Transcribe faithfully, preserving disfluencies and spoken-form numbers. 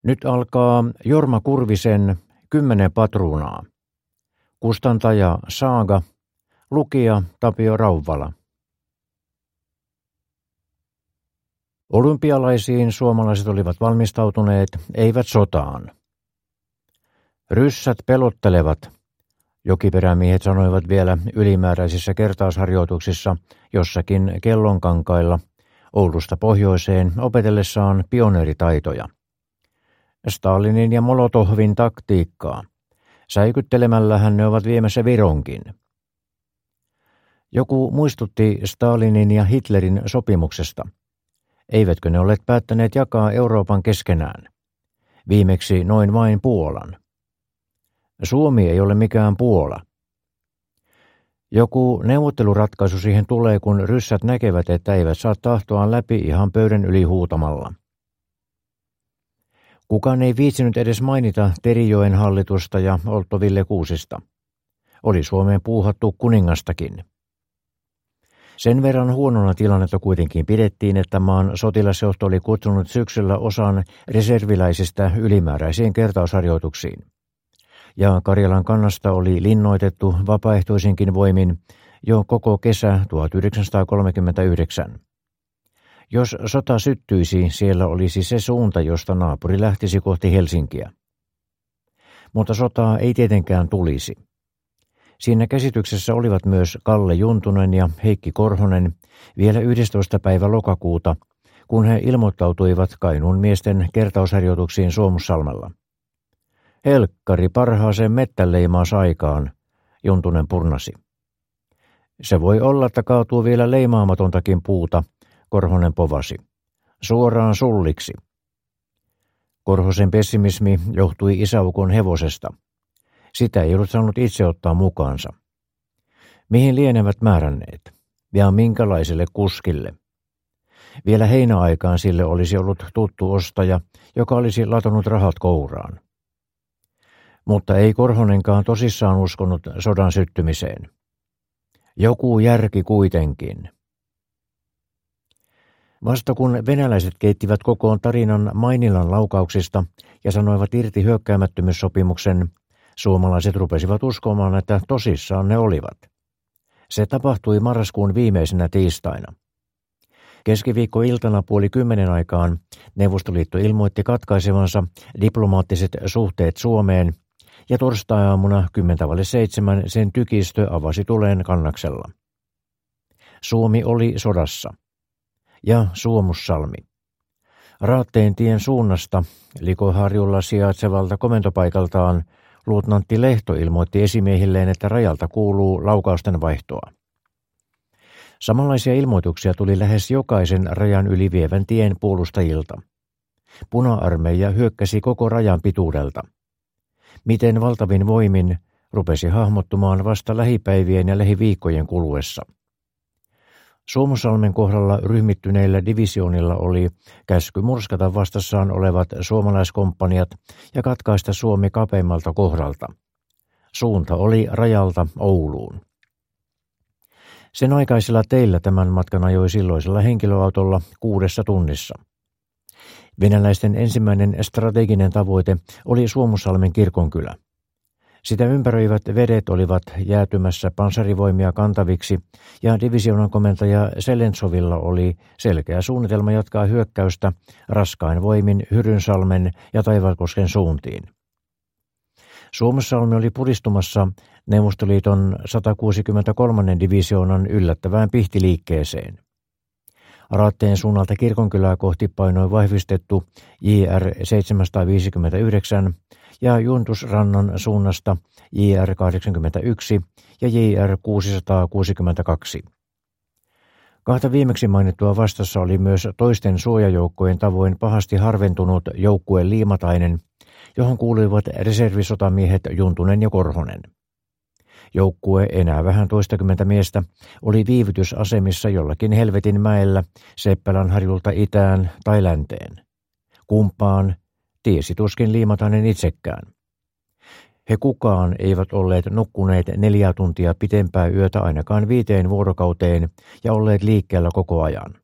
Nyt alkaa Jorma Kurvisen Kymmenen patruunaa. Kustantaja Saaga, lukija Tapio Rauvala. Olympialaisiin suomalaiset olivat valmistautuneet, eivät sotaan. Ryssät pelottelevat, jokiperämiehet sanoivat vielä ylimääräisissä kertausharjoituksissa jossakin Kellonkankailla Oulusta pohjoiseen opetellessaan pioneeritaitoja. Stalinin ja Molotovin taktiikkaa. Säikyttelemällähän ne ovat viemässä Vironkin. Joku muistutti Stalinin ja Hitlerin sopimuksesta. Eivätkö ne olleet päättäneet jakaa Euroopan keskenään? Viimeksi noin vain Puolan. Suomi ei ole mikään Puola. Joku neuvotteluratkaisu siihen tulee, kun ryssät näkevät, että eivät saa tahtoaan läpi ihan pöydän yli huutamalla. Kukaan ei viitsinyt edes mainita Terijoen hallitusta ja Otto Ville Kuusista. Oli Suomeen puuhattu kuningastakin. Sen verran huonona tilannetta kuitenkin pidettiin, että maan sotilasjohto oli kutsunut syksyllä osan reserviläisistä ylimääräisiin kertausharjoituksiin. Ja Karjalan kannasta oli linnoitettu vapaaehtoisinkin voimin jo koko kesä tuhatyhdeksänsataakolmekymmentäyhdeksän. Jos sota syttyisi, siellä olisi se suunta, josta naapuri lähtisi kohti Helsinkiä. Mutta sotaa ei tietenkään tulisi. Siinä käsityksessä olivat myös Kalle Juntunen ja Heikki Korhonen vielä yhdestoista päivä lokakuuta, kun he ilmoittautuivat Kainuun miesten kertausharjoituksiin Suomussalmella. Helkkari parhaaseen mettäleimaas aikaan, Juntunen purnasi. Se voi olla, että kaatuu vielä leimaamatontakin puuta, Korhonen povasi. Suoraan sulliksi. Korhosen pessimismi johtui isäukon hevosesta. Sitä ei ollut saanut itse ottaa mukaansa. Mihin lienevät määränneet? Ja minkälaiselle kuskille? Vielä heinäaikaan sille olisi ollut tuttu ostaja, joka olisi latonut rahat kouraan. Mutta ei Korhonenkaan tosissaan uskonut sodan syttymiseen. Joku järki kuitenkin. Vasta kun venäläiset keittivät kokoon tarinan Mainilan laukauksista ja sanoivat irti hyökkäämättömyyssopimuksen, suomalaiset rupesivat uskomaan, että tosissaan ne olivat. Se tapahtui marraskuun viimeisenä tiistaina. Keskiviikkoiltana puoli kymmenen aikaan Neuvostoliitto ilmoitti katkaisevansa diplomaattiset suhteet Suomeen, ja torstai-aamuna kymmentä vaille seitsemän sen tykistö avasi tuleen Kannaksella. Suomi oli sodassa. Ja Suomussalmi. Raatteentien suunnasta Likoharjulla sijaitsevalta komentopaikaltaan luutnantti Lehto ilmoitti esimiehilleen, että rajalta kuuluu laukausten vaihtoa. Samanlaisia ilmoituksia tuli lähes jokaisen rajan yli vievän tien puolustajilta. Puna-armeija hyökkäsi koko rajan pituudelta. Miten valtavin voimin rupesi hahmottumaan vasta lähipäivien ja lähiviikkojen kuluessa. Suomussalmen kohdalla ryhmittyneillä divisioonilla oli käsky murskata vastassaan olevat suomalaiskomppaniat ja katkaista Suomi kapeimmalta kohdalta. Suunta oli rajalta Ouluun. Sen aikaisilla teillä tämän matkan ajoi silloisella henkilöautolla kuudessa tunnissa. Venäläisten ensimmäinen strateginen tavoite oli Suomussalmen kirkonkylä. Sitä ympäröivät vedet olivat jäätymässä panssarivoimia kantaviksi ja divisioonan komentaja Selentsovilla oli selkeä suunnitelma jatkaa hyökkäystä raskain voimin Hyrynsalmen ja Taivalkosken suuntiin. Suomussalmi oli puristumassa Neuvostoliiton satakuusikymmentäkolmannen divisioonan yllättävään pihtiliikkeeseen. Raatteen suunnalta kirkonkylää kohti painoi vahvistettu J R seitsemänsataaviisikymmentäyhdeksän ja Juntusrannan suunnasta J R kahdeksankymmentäyksi ja J R kuusisataakuusikymmentäkaksi. Kahta viimeksi mainittua vastassa oli myös toisten suojajoukkojen tavoin pahasti harventunut joukkueen Liimatainen, johon kuuluivat reservisotamiehet Juntunen ja Korhonen. Joukkue, enää vähän toistakymmentä miestä, oli viivytysasemissa jollakin helvetin mäellä Seppälänharjulta itään tai länteen. Kumpaan tiesi tuskin Liimatainen itsekään. He kukaan eivät olleet nukkuneet neljä tuntia pitempää yötä ainakaan viiteen vuorokauteen ja olleet liikkeellä koko ajan.